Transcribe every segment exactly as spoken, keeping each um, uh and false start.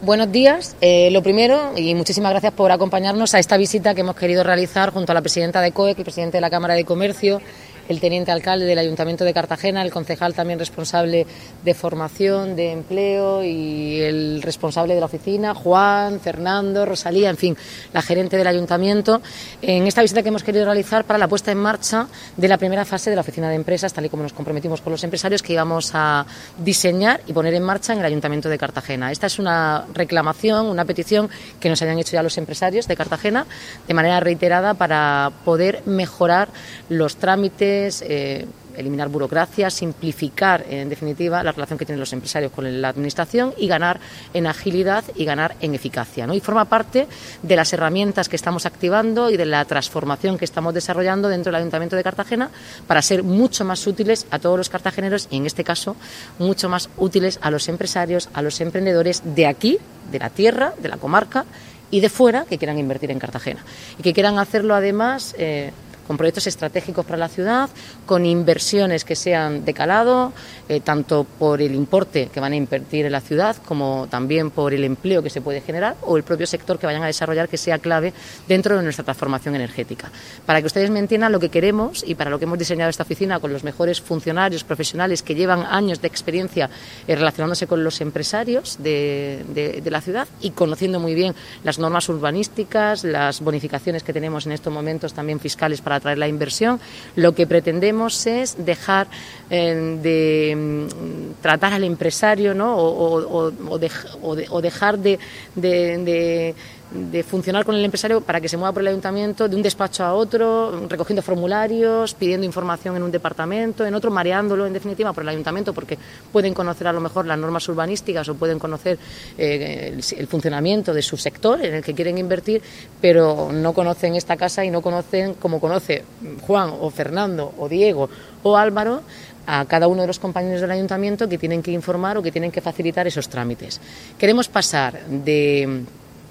Buenos días. Eh, lo primero, y muchísimas gracias por acompañarnos a esta visita que hemos querido realizar junto a la presidenta de COEC, el presidente de la Cámara de Comercio, el teniente alcalde del Ayuntamiento de Cartagena, el concejal también responsable de formación, de empleo y el responsable de la oficina, Juan, Fernando, Rosalía, en fin, la gerente del Ayuntamiento, en esta visita que hemos querido realizar para la puesta en marcha de la primera fase de la oficina de empresas, tal y como nos comprometimos con los empresarios, que íbamos a diseñar y poner en marcha en el Ayuntamiento de Cartagena. Esta es una reclamación, una petición que nos habían hecho ya los empresarios de Cartagena de manera reiterada para poder mejorar los trámites, Eh, eliminar burocracia, simplificar, en definitiva, la relación que tienen los empresarios con la Administración y ganar en agilidad y ganar en eficacia, ¿no? Y forma parte de las herramientas que estamos activando y de la transformación que estamos desarrollando dentro del Ayuntamiento de Cartagena para ser mucho más útiles a todos los cartageneros y, en este caso, mucho más útiles a los empresarios, a los emprendedores de aquí, de la tierra, de la comarca y de fuera, que quieran invertir en Cartagena y que quieran hacerlo, además, eh, con proyectos estratégicos para la ciudad, con inversiones que sean de calado, eh, tanto por el importe que van a invertir en la ciudad como también por el empleo que se puede generar o el propio sector que vayan a desarrollar que sea clave dentro de nuestra transformación energética. Para que ustedes me entiendan lo que queremos y para lo que hemos diseñado esta oficina con los mejores funcionarios profesionales que llevan años de experiencia eh, relacionándose con los empresarios de, de, de la ciudad y conociendo muy bien las normas urbanísticas, las bonificaciones que tenemos en estos momentos también fiscales para atraer la inversión, lo que pretendemos es dejar eh, de mm, tratar al empresario, ¿no? o, o, o, de, o, de, o dejar de, de, de de funcionar con el empresario para que se mueva por el ayuntamiento de un despacho a otro, recogiendo formularios, pidiendo información en un departamento, en otro, mareándolo en definitiva por el ayuntamiento, porque pueden conocer a lo mejor las normas urbanísticas o pueden conocer eh, el, el funcionamiento de su sector en el que quieren invertir, pero no conocen esta casa y no conocen, como conoce Juan o Fernando o Diego o Álvaro, a cada uno de los compañeros del ayuntamiento que tienen que informar o que tienen que facilitar esos trámites. Queremos pasar de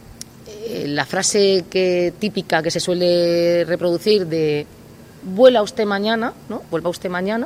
la frase que típica que se suele reproducir de vuela usted mañana, ¿no? Vuelva usted mañana,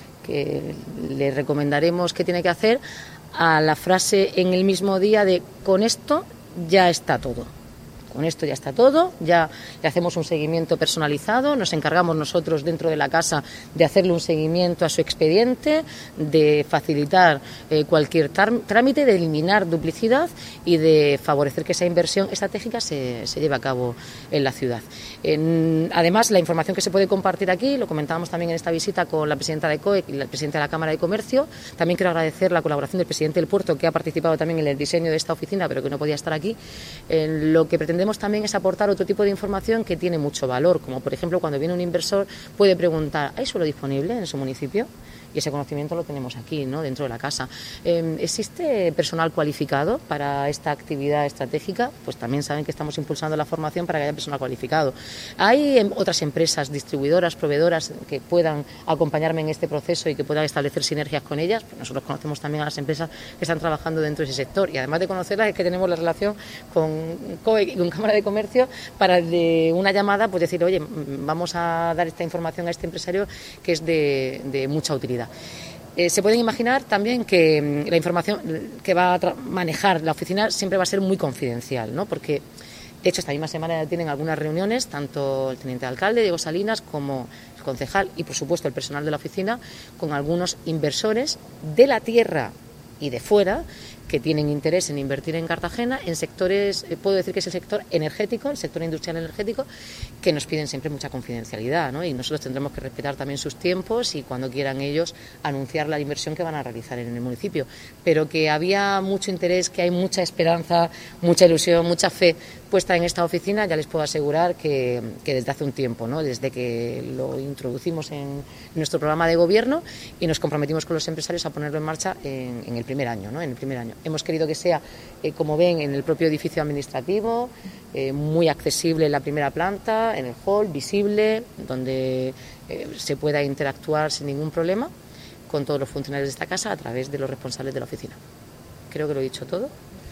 que le recomendaremos qué tiene que hacer, a la frase en el mismo día de con esto ya está todo. Con esto ya está todo, ya le hacemos un seguimiento personalizado, nos encargamos nosotros dentro de la casa de hacerle un seguimiento a su expediente, de facilitar eh, cualquier trámite, de eliminar duplicidad y de favorecer que esa inversión estratégica se, se lleve a cabo en la ciudad. En, además, la información que se puede compartir aquí, lo comentábamos también en esta visita con la presidenta de COEC y la presidenta de la Cámara de Comercio. También quiero agradecer la colaboración del presidente del Puerto, que ha participado también en el diseño de esta oficina, pero que no podía estar aquí. En lo que pretendemos también es aportar otro tipo de información que tiene mucho valor, como por ejemplo cuando viene un inversor puede preguntar, ¿hay suelo disponible en su municipio? Y ese conocimiento lo tenemos aquí, ¿no? Dentro de la casa. Eh, ¿Existe personal cualificado para esta actividad estratégica? Pues también saben que estamos impulsando la formación para que haya personal cualificado. ¿Hay em, otras empresas, distribuidoras, proveedoras que puedan acompañarme en este proceso y que puedan establecer sinergias con ellas? Pues nosotros conocemos también a las empresas que están trabajando dentro de ese sector y además de conocerlas es que tenemos la relación con COEC y con Cámara de Comercio para de una llamada pues decir, oye, vamos a dar esta información a este empresario que es de, de mucha utilidad. Eh, se pueden imaginar también que la información que va a manejar la oficina siempre va a ser muy confidencial, ¿no? Porque, de hecho, esta misma semana ya tienen algunas reuniones, tanto el teniente alcalde, Diego Salinas, como el concejal y, por supuesto, el personal de la oficina, con algunos inversores de la tierra y de fuera que tienen interés en invertir en Cartagena en sectores, eh, puedo decir que es el sector energético, el sector industrial energético, que nos piden siempre mucha confidencialidad, ¿no? Y nosotros tendremos que respetar también sus tiempos y cuando quieran ellos anunciar la inversión que van a realizar en el municipio. Pero que había mucho interés, que hay mucha esperanza, mucha ilusión, mucha fe puesta en esta oficina, ya les puedo asegurar que, que desde hace un tiempo, ¿no? Desde que lo introducimos en nuestro programa de gobierno y nos comprometimos con los empresarios a ponerlo en marcha en, en el primer año, ¿no? En el primer año. Hemos querido que sea, eh, como ven, en el propio edificio administrativo, eh, muy accesible en la primera planta, en el hall, visible, donde eh, se pueda interactuar sin ningún problema con todos los funcionarios de esta casa a través de los responsables de la oficina. Creo que lo he dicho todo.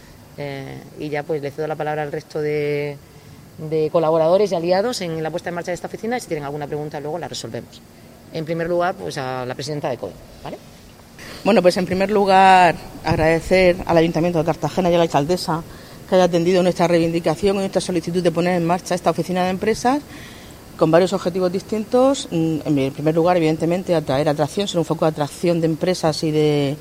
Eh, y ya pues le cedo la palabra al resto de, de colaboradores y aliados en la puesta en marcha de esta oficina y si tienen alguna pregunta luego la resolvemos. En primer lugar, pues a la presidenta de COEC, ¿vale? Bueno, pues en primer lugar agradecer al Ayuntamiento de Cartagena y a la alcaldesa que haya atendido nuestra reivindicación y nuestra solicitud de poner en marcha esta oficina de empresas con varios objetivos distintos. En primer lugar, evidentemente, atraer atracción, ser un foco de atracción de empresas y de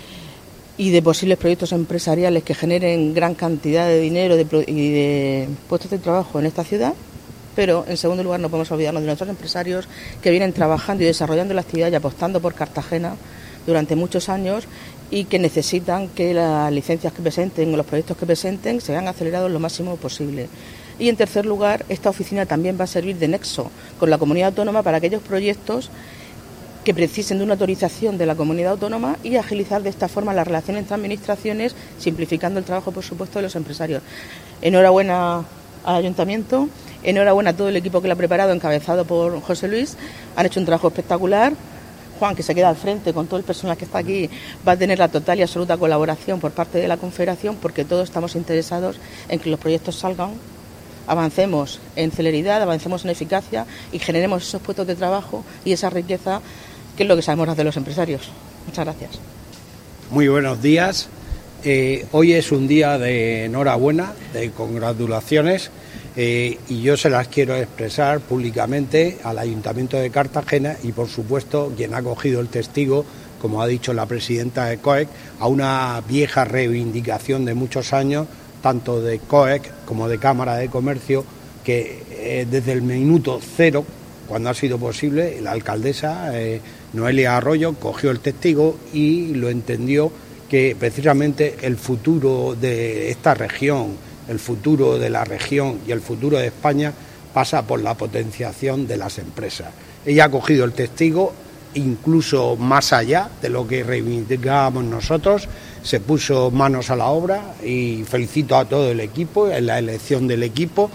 y de posibles proyectos empresariales que generen gran cantidad de dinero y de puestos de trabajo en esta ciudad. Pero, en segundo lugar, no podemos olvidarnos de nuestros empresarios que vienen trabajando y desarrollando la actividad y apostando por Cartagena durante muchos años y que necesitan que las licencias que presenten o los proyectos que presenten se vean acelerados lo máximo posible. Y, en tercer lugar, esta oficina también va a servir de nexo con la comunidad autónoma para aquellos proyectos que precisen de una autorización de la comunidad autónoma y agilizar de esta forma las relaciones entre administraciones, simplificando el trabajo, por supuesto, de los empresarios. Enhorabuena al Ayuntamiento, enhorabuena a todo el equipo que lo ha preparado, encabezado por José Luis. Han hecho un trabajo espectacular. Juan, que se queda al frente con todo el personal que está aquí, va a tener la total y absoluta colaboración por parte de la Confederación, porque todos estamos interesados en que los proyectos salgan, avancemos en celeridad, avancemos en eficacia y generemos esos puestos de trabajo y esa riqueza, que es lo que sabemos hacer los empresarios. Muchas gracias. Muy buenos días. Eh, hoy es un día de enhorabuena, de congratulaciones. Eh, y yo se las quiero expresar públicamente al Ayuntamiento de Cartagena y, por supuesto, quien ha cogido el testigo, como ha dicho la presidenta de COEC, a una vieja reivindicación de muchos años, tanto de COEC como de Cámara de Comercio, que eh, desde el minuto cero, cuando ha sido posible, la alcaldesa eh, Noelia Arroyo cogió el testigo y lo entendió que precisamente el futuro de esta región, el futuro de la región y el futuro de España pasa por la potenciación de las empresas. Ella ha cogido el testigo incluso más allá de lo que reivindicábamos nosotros, se puso manos a la obra y felicito a todo el equipo en la elección del equipo.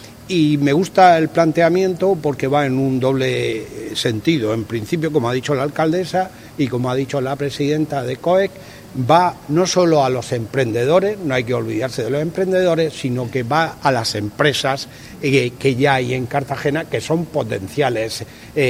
Y me gusta el planteamiento porque va en un doble sentido. En principio, como ha dicho la alcaldesa y como ha dicho la presidenta de COEC, va no solo a los emprendedores, no hay que olvidarse de los emprendedores, sino que va a las empresas eh, que ya hay en Cartagena, que son potenciales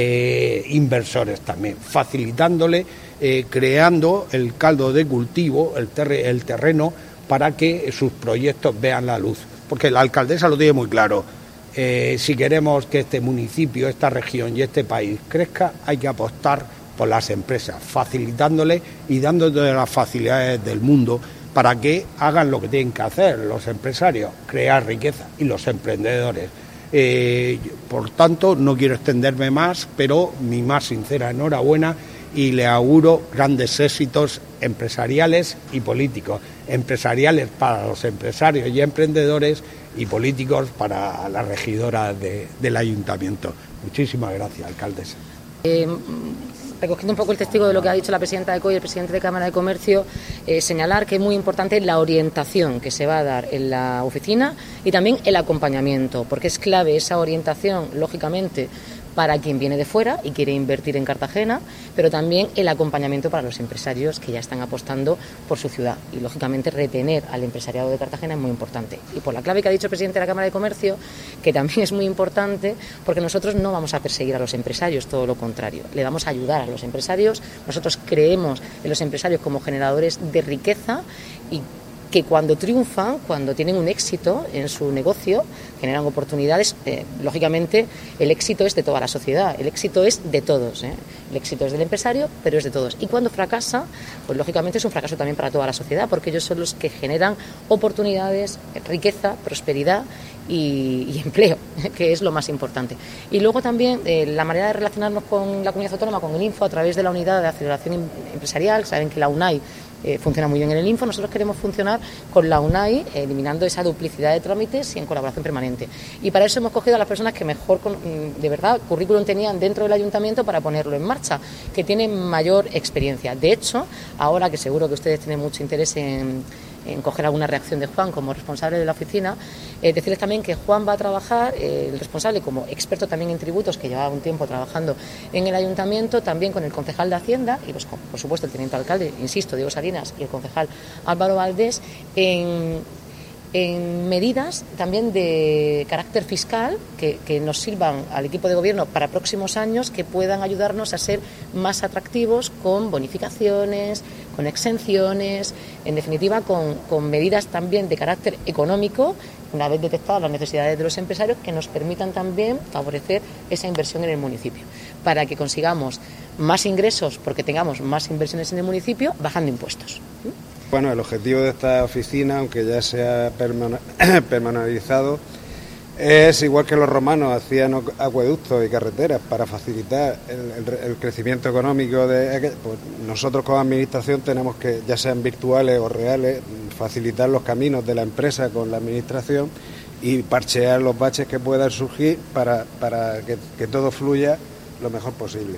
eh, inversores también, facilitándole, eh, creando el caldo de cultivo, el, terre- el terreno, para que sus proyectos vean la luz. Porque la alcaldesa lo tiene muy claro. Eh, si queremos que este municipio, esta región y este país crezca, hay que apostar por las empresas, facilitándole y dándole todas las facilidades del mundo para que hagan lo que tienen que hacer los empresarios, crear riqueza, y los emprendedores. Eh, por tanto, no quiero extenderme más, pero mi más sincera enhorabuena y le auguro grandes éxitos empresariales y políticos. Empresariales para los empresarios y emprendedores y políticos para la regidora de, del ayuntamiento. Muchísimas gracias, alcaldesa. Eh, recogiendo un poco el testigo de lo que ha dicho la presidenta de COE y el presidente de Cámara de Comercio, eh, señalar que es muy importante la orientación que se va a dar en la oficina y también el acompañamiento, porque es clave esa orientación, lógicamente, para quien viene de fuera y quiere invertir en Cartagena, pero también el acompañamiento para los empresarios que ya están apostando por su ciudad. Y, lógicamente, retener al empresariado de Cartagena es muy importante. Y por la clave que ha dicho el presidente de la Cámara de Comercio, que también es muy importante, porque nosotros no vamos a perseguir a los empresarios, todo lo contrario. Le vamos a ayudar a los empresarios. Nosotros creemos en los empresarios como generadores de riqueza y que cuando triunfan, cuando tienen un éxito en su negocio, generan oportunidades. Eh, lógicamente, el éxito es de toda la sociedad, el éxito es de todos, ¿eh? El éxito es del empresario, pero es de todos. Y cuando fracasa, pues lógicamente es un fracaso también para toda la sociedad, porque ellos son los que generan oportunidades, riqueza, prosperidad y, y empleo, que es lo más importante. Y luego también eh, la manera de relacionarnos con la comunidad autónoma, con el Info, a través de la unidad de aceleración empresarial. Saben que la UNAI Eh, funciona muy bien en el Info. Nosotros queremos funcionar con la UNAI, eh, eliminando esa duplicidad de trámites y en colaboración permanente. Y para eso hemos cogido a las personas que mejor, con, de verdad, currículum tenían dentro del ayuntamiento para ponerlo en marcha, que tienen mayor experiencia. De hecho, ahora que seguro que ustedes tienen mucho interés en, en coger alguna reacción de Juan como responsable de la oficina, eh, decirles también que Juan va a trabajar, eh, el responsable como experto también en tributos, que lleva un tiempo trabajando en el ayuntamiento, también con el concejal de Hacienda y, pues, con, por supuesto, el teniente alcalde, insisto, Diego Salinas, y el concejal Álvaro Valdés, en en medidas también de carácter fiscal que, que nos sirvan al equipo de gobierno para próximos años, que puedan ayudarnos a ser más atractivos con bonificaciones, con exenciones, en definitiva con, con medidas también de carácter económico, una vez detectadas las necesidades de los empresarios, que nos permitan también favorecer esa inversión en el municipio, para que consigamos más ingresos porque tengamos más inversiones en el municipio, bajando impuestos. Bueno, el objetivo de esta oficina, aunque ya sea permanentizado, es igual que los romanos hacían acueductos y carreteras para facilitar el, el, el crecimiento económico de pues nosotros como administración tenemos que, ya sean virtuales o reales, facilitar los caminos de la empresa con la administración y parchear los baches que puedan surgir para, para que, que todo fluya lo mejor posible.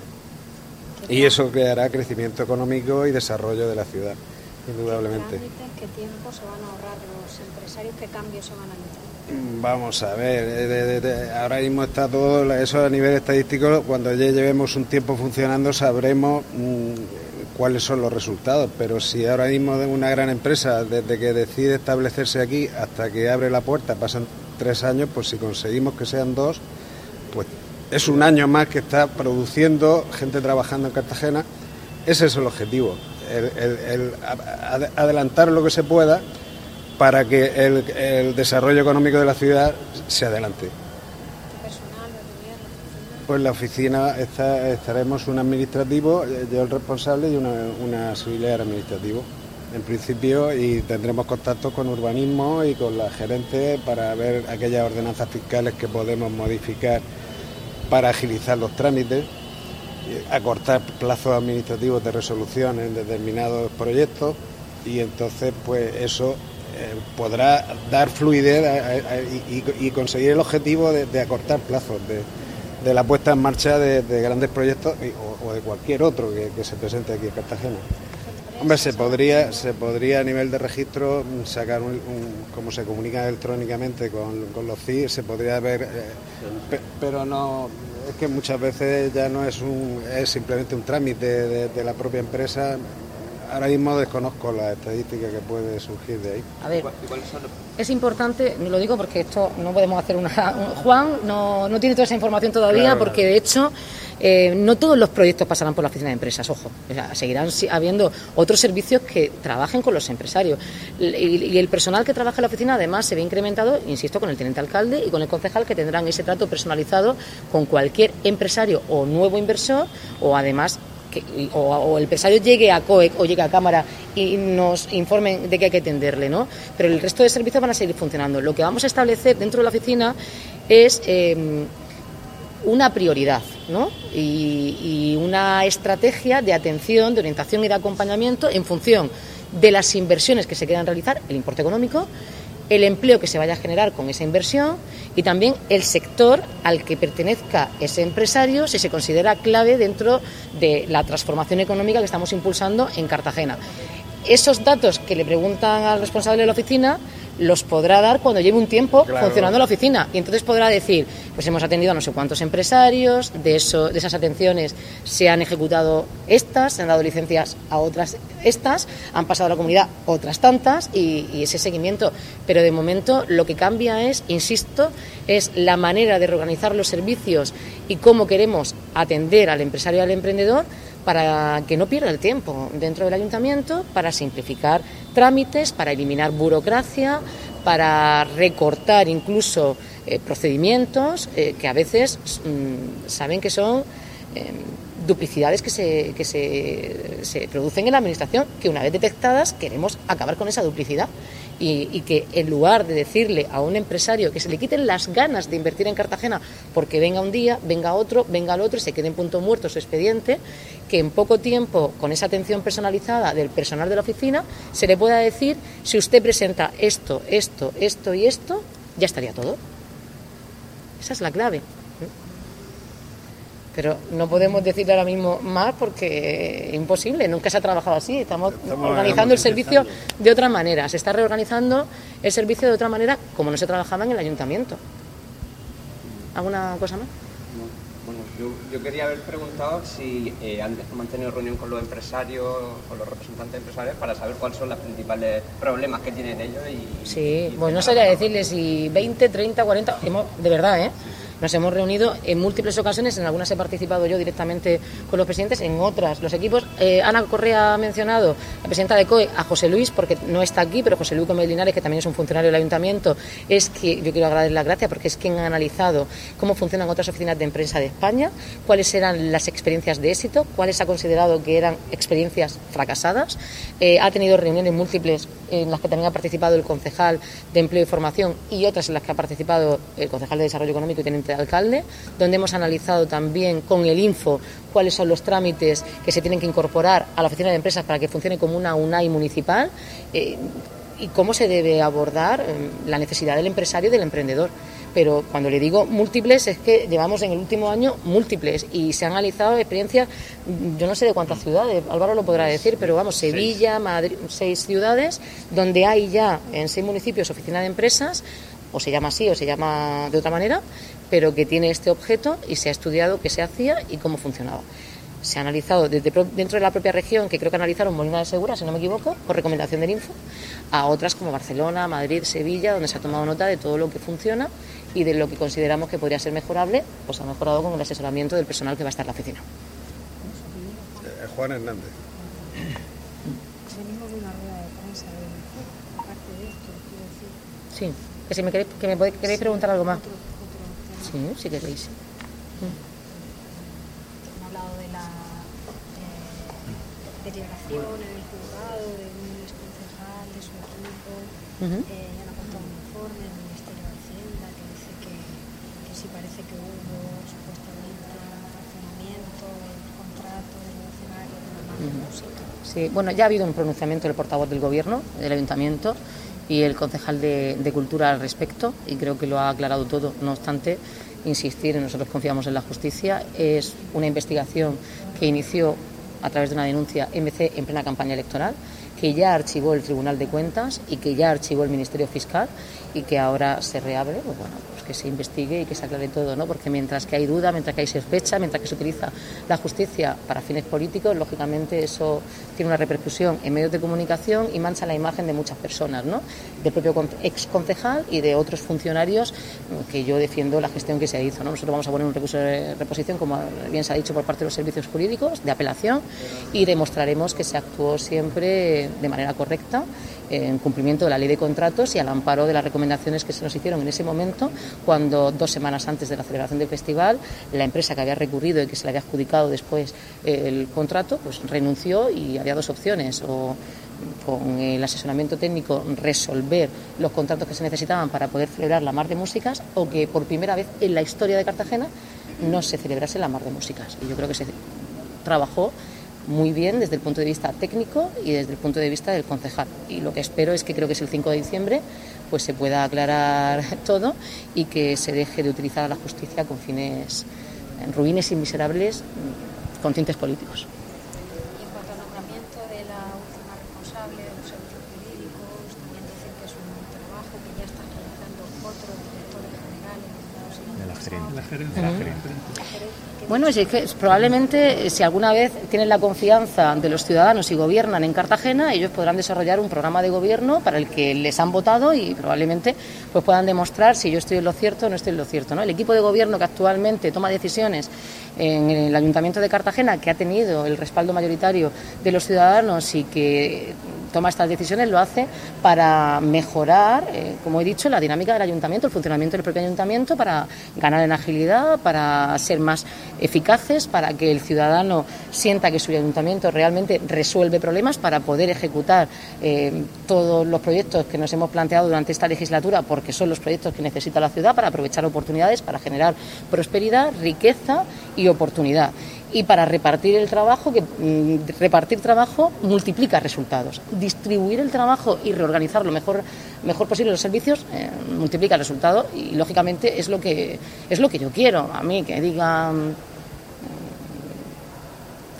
Y eso creará crecimiento económico y desarrollo de la ciudad. Indudablemente. ¿Qué tiempo se van a ahorrar los empresarios? ¿Qué cambios se van a meter? Vamos a ver, de, de, de, ahora mismo está todo eso a nivel estadístico. Cuando ya llevemos un tiempo funcionando sabremos mmm, cuáles son los resultados, pero si ahora mismo de una gran empresa, desde que decide establecerse aquí hasta que abre la puerta, pasan tres años, pues si conseguimos que sean dos, pues es un año más que está produciendo, gente trabajando en Cartagena. Ese es el objetivo. El, el, el adelantar lo que se pueda para que el, el desarrollo económico de la ciudad se adelante. ¿Qué personal va a tener la oficina? Pues la oficina está, estaremos un administrativo, yo el responsable y una, una auxiliar administrativo en principio, y tendremos contacto con urbanismo y con la gerente para ver aquellas ordenanzas fiscales que podemos modificar para agilizar los trámites, acortar plazos administrativos de resolución en determinados proyectos, y entonces pues eso eh, podrá dar fluidez a, a, a, y, y conseguir el objetivo de, de acortar plazos de, de la puesta en marcha de, de grandes proyectos y, o, o de cualquier otro que, que se presente aquí en Cartagena. Hombre, se podría, se podría a nivel de registro sacar un, un como se comunica electrónicamente con, con los C I, se podría ver, eh, pe, pero no. Es que muchas veces ya no es un es simplemente un trámite de, de la propia empresa. Ahora mismo desconozco la estadística que puede surgir de ahí. A ver, es importante, lo digo porque esto no podemos hacer una... Juan no, no tiene toda esa información todavía, claro, porque de hecho eh, no todos los proyectos pasarán por la oficina de empresas, ojo. O sea, seguirán habiendo otros servicios que trabajen con los empresarios. Y, y el personal que trabaja en la oficina además se ve incrementado, insisto, con el teniente alcalde y con el concejal, que tendrán ese trato personalizado con cualquier empresario o nuevo inversor, o además... Que, o, o el empresario llegue a COEC o llegue a Cámara y nos informen de que hay que atenderle, ¿no? Pero el resto de servicios van a seguir funcionando. Lo que vamos a establecer dentro de la oficina es eh, una prioridad, ¿no? Y, y una estrategia de atención, de orientación y de acompañamiento en función de las inversiones que se quieran realizar, el importe económico, el empleo que se vaya a generar con esa inversión y también el sector al que pertenezca ese empresario, si se considera clave dentro de la transformación económica que estamos impulsando en Cartagena. Esos datos que le preguntan al responsable de la oficina los podrá dar cuando lleve un tiempo, claro, funcionando la oficina, y entonces podrá decir, pues hemos atendido a no sé cuántos empresarios, de eso, de esas atenciones se han ejecutado estas, se han dado licencias a otras estas, han pasado a la comunidad otras tantas, y, y ese seguimiento. Pero de momento lo que cambia es, insisto, es la manera de reorganizar los servicios y cómo queremos atender al empresario y al emprendedor, para que no pierda el tiempo dentro del ayuntamiento, para simplificar trámites, para eliminar burocracia, para recortar incluso eh, procedimientos eh, que a veces mmm, saben que son eh, duplicidades que, se, que se, se producen en la administración, que una vez detectadas queremos acabar con esa duplicidad. Y, y que en lugar de decirle a un empresario que se le quiten las ganas de invertir en Cartagena porque venga un día, venga otro, venga el otro y se quede en punto muerto su expediente, que en poco tiempo, con esa atención personalizada del personal de la oficina, se le pueda decir, si usted presenta esto, esto, esto y esto, ya estaría todo. Esa es la clave. Pero no podemos decirle ahora mismo más porque es imposible, nunca se ha trabajado así, estamos, estamos organizando el servicio de otra manera, se está reorganizando el servicio de otra manera como no se trabajaba en el ayuntamiento. ¿Alguna cosa más? No, bueno, Yo, yo quería haber preguntado si eh, antes han mantenido reunión con los empresarios, con los representantes empresariales, para saber cuáles son los principales problemas que tienen ellos. Y, sí, y pues no sabría decirles si veinte, treinta, cuarenta, hemos, de verdad, ¿eh? Nos hemos reunido en múltiples ocasiones, en algunas he participado yo directamente con los presidentes, en otras los equipos. Eh, Ana Correa ha mencionado, la presidenta de C O E, a José Luis, porque no está aquí, pero José Luis Gómez Linares, que también es un funcionario del Ayuntamiento, es que yo quiero agradecer las gracias porque es quien ha analizado cómo funcionan otras oficinas de prensa de España, cuáles eran las experiencias de éxito, cuáles ha considerado que eran experiencias fracasadas. Eh, ha tenido reuniones múltiples en las que también ha participado el concejal de Empleo y Formación y otras en las que ha participado el concejal de Desarrollo Económico y teniente de alcalde, donde hemos analizado también con el Info cuáles son los trámites que se tienen que incorporar a la oficina de empresas para que funcione como una UNAI municipal, eh, y cómo se debe abordar eh, la necesidad del empresario y del emprendedor. Pero cuando le digo múltiples es que llevamos en el último año múltiples y se han analizado experiencias, yo no sé de cuántas ciudades, Álvaro lo podrá decir, pero vamos, Sevilla, Madrid, seis ciudades donde hay ya en seis municipios oficina de empresas, o se llama así o se llama de otra manera, pero que tiene este objeto y se ha estudiado qué se hacía y cómo funcionaba. Se ha analizado desde dentro de la propia región, que creo que analizaron Molina de Segura, si no me equivoco, por recomendación del Info, a otras como Barcelona, Madrid, Sevilla, donde se ha tomado nota de todo lo que funciona y de lo que consideramos que podría ser mejorable, pues ha mejorado con el asesoramiento del personal que va a estar en la oficina. Eh, Juan Hernández. Venimos de una rueda de prensa, de, aparte de esto, quiero decir. Sí, que si me queréis, que me podéis, queréis preguntar algo más. Otro, otro tema. Sí, si queréis. Han hablado de la eh, deliberación en el juzgado, de un exconcejal, de su equipo, Uh-huh. eh, y han aportado un informe del Ministerio de Hacienda que dice que, que sí parece que hubo supuestamente un funcionamiento del contrato del escenario de una marca de música. Sí, bueno, ya ha habido un pronunciamiento del portavoz del Gobierno, del Ayuntamiento, y el concejal de, de Cultura al respecto, y creo que lo ha aclarado todo. No obstante, insistir, nosotros confiamos en la justicia, es una investigación que inició a través de una denuncia M C en plena campaña electoral, que ya archivó el Tribunal de Cuentas y que ya archivó el Ministerio Fiscal y que ahora se reabre, pues bueno, pues que se investigue y que se aclare todo, ¿no? Porque mientras que hay duda, mientras que hay sospecha, mientras que se utiliza la justicia para fines políticos, lógicamente eso tiene una repercusión en medios de comunicación y mancha la imagen de muchas personas, ¿no? Del propio ex concejal y de otros funcionarios, que yo defiendo la gestión que se hizo, ¿no? Nosotros vamos a poner un recurso de reposición, como bien se ha dicho, por parte de los servicios jurídicos de apelación, y demostraremos que se actuó siempre de manera correcta, en cumplimiento de la ley de contratos y al amparo de las recomendaciones que se nos hicieron en ese momento, cuando dos semanas antes de la celebración del festival, la empresa que había recurrido y que se le había adjudicado después el contrato, pues renunció, y había dos opciones: o con el asesoramiento técnico resolver los contratos que se necesitaban para poder celebrar la Mar de Músicas, o que por primera vez en la historia de Cartagena no se celebrase la Mar de Músicas. Y yo creo que se trabajó muy bien desde el punto de vista técnico y desde el punto de vista del concejal, y lo que espero es que, creo que es el cinco de diciembre, pues se pueda aclarar todo y que se deje de utilizar a la justicia con fines ruines y miserables con tintes políticos. Y en cuanto al nombramiento de la última responsable de los servicios jurídicos, también dicen que es un trabajo que ya están realizando otros directores generales de la gerencia. La gerencia. La gerencia. Bueno, es que probablemente, si alguna vez tienen la confianza de los ciudadanos y gobiernan en Cartagena, ellos podrán desarrollar un programa de gobierno para el que les han votado y probablemente pues puedan demostrar si yo estoy en lo cierto o no estoy en lo cierto, ¿no? El equipo de gobierno que actualmente toma decisiones en el Ayuntamiento de Cartagena, que ha tenido el respaldo mayoritario de los ciudadanos y que toma estas decisiones, lo hace para mejorar, eh, como he dicho, la dinámica del ayuntamiento, el funcionamiento del propio ayuntamiento, para ganar en agilidad, para ser más eficaces, para que el ciudadano sienta que su ayuntamiento realmente resuelve problemas, para poder ejecutar eh, todos los proyectos que nos hemos planteado durante esta legislatura, porque son los proyectos que necesita la ciudad para aprovechar oportunidades, para generar prosperidad, riqueza y oportunidad. Y para repartir el trabajo, que mmm, repartir trabajo multiplica resultados. Distribuir el trabajo y reorganizar lo mejor, mejor posible los servicios eh, multiplica resultados, y lógicamente es lo que es lo que yo quiero. A mí que digan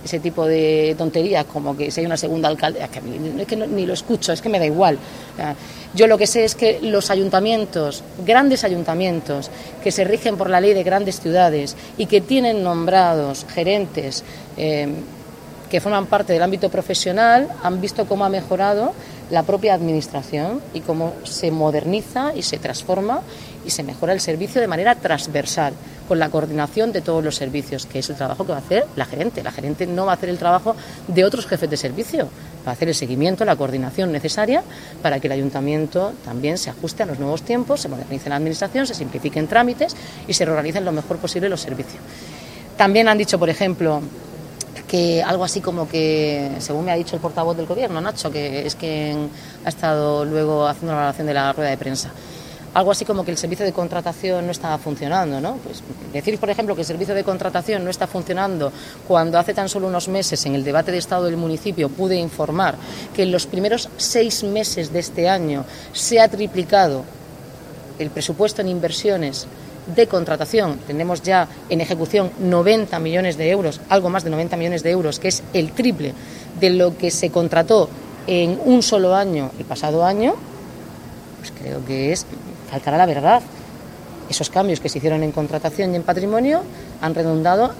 ese tipo de tonterías como que si hay una segunda alcaldesa, es que, a mí, es que no, ni lo escucho, es que me da igual. Yo lo que sé es que los ayuntamientos, grandes ayuntamientos, que se rigen por la ley de grandes ciudades y que tienen nombrados gerentes eh, que forman parte del ámbito profesional, han visto cómo ha mejorado la propia administración y cómo se moderniza y se transforma y se mejora el servicio de manera transversal, con la coordinación de todos los servicios, que es el trabajo que va a hacer la gerente. La gerente no va a hacer el trabajo de otros jefes de servicio, va a hacer el seguimiento, la coordinación necesaria para que el ayuntamiento también se ajuste a los nuevos tiempos, se modernice la administración, se simplifiquen trámites y se reorganicen lo mejor posible los servicios. También han dicho, por ejemplo, que algo así como que, según me ha dicho el portavoz del Gobierno, Nacho, que es quien ha estado luego haciendo la valoración de la rueda de prensa, algo así como que el servicio de contratación no estaba funcionando, ¿no? Pues decir, por ejemplo, que el servicio de contratación no está funcionando cuando hace tan solo unos meses en el debate de Estado del municipio pude informar que en los primeros seis meses de este año se ha triplicado el presupuesto en inversiones de contratación. Tenemos ya en ejecución noventa millones de euros, algo más de noventa millones de euros, que es el triple de lo que se contrató en un solo año el pasado año. Pues creo que es faltar a la verdad. Esos cambios que se hicieron en contratación y en patrimonio han redundado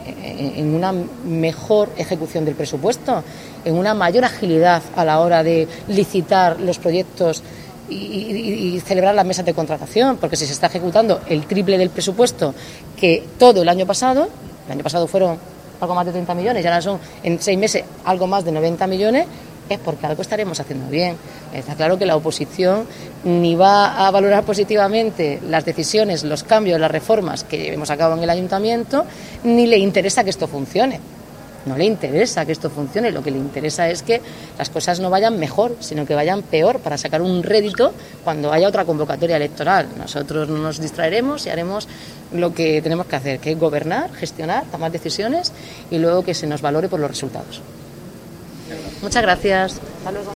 en una mejor ejecución del presupuesto, en una mayor agilidad a la hora de licitar los proyectos y, y, y celebrar las mesas de contratación, porque si se está ejecutando el triple del presupuesto que todo el año pasado, el año pasado fueron algo más de treinta millones y ahora son en seis meses algo más de noventa millones, es porque algo estaremos haciendo bien. Está claro que la oposición ni va a valorar positivamente las decisiones, los cambios, las reformas que llevemos a cabo en el ayuntamiento, ni le interesa que esto funcione. No le interesa que esto funcione, lo que le interesa es que las cosas no vayan mejor, sino que vayan peor, para sacar un rédito cuando haya otra convocatoria electoral. Nosotros no nos distraeremos y haremos lo que tenemos que hacer, que es gobernar, gestionar, tomar decisiones y luego que se nos valore por los resultados. Muchas gracias. Hasta luego.